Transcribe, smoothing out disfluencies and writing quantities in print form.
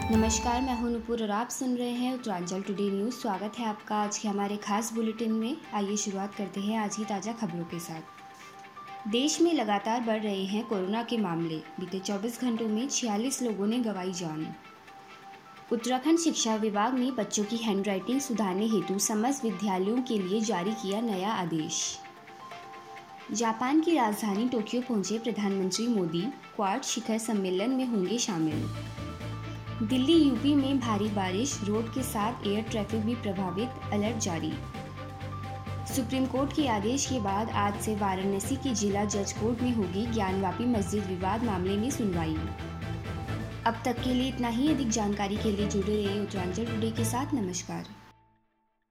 नमस्कार, मैं हूं नुपुर और आप सुन रहे हैं उत्तरांचल टुडे न्यूज़। स्वागत है आपका आज के हमारे खास बुलेटिन में। आइए शुरुआत करते हैं आज की ताज़ा खबरों के साथ। देश में लगातार बढ़ रहे हैं कोरोना के मामले। बीते 24 घंटों में 46 लोगों ने गंवाई जान। उत्तराखंड शिक्षा विभाग ने बच्चों की हैंडराइटिंग सुधारने हेतु समस्त विद्यालयों के लिए जारी किया नया आदेश। जापान की राजधानी टोक्यो पहुंचे प्रधानमंत्री मोदी, क्वाड शिखर सम्मेलन में होंगे शामिल। दिल्ली यूपी में भारी बारिश, रोड के साथ एयर ट्रैफिक भी प्रभावित, अलर्ट जारी। सुप्रीम कोर्ट के आदेश के बाद आज से वाराणसी की जिला जज कोर्ट में होगी ज्ञानवापी मस्जिद विवाद मामले में सुनवाई। अब तक के लिए इतना ही। अधिक जानकारी के लिए जुड़े रहिए उत्तरांचल टुडे के साथ। नमस्कार।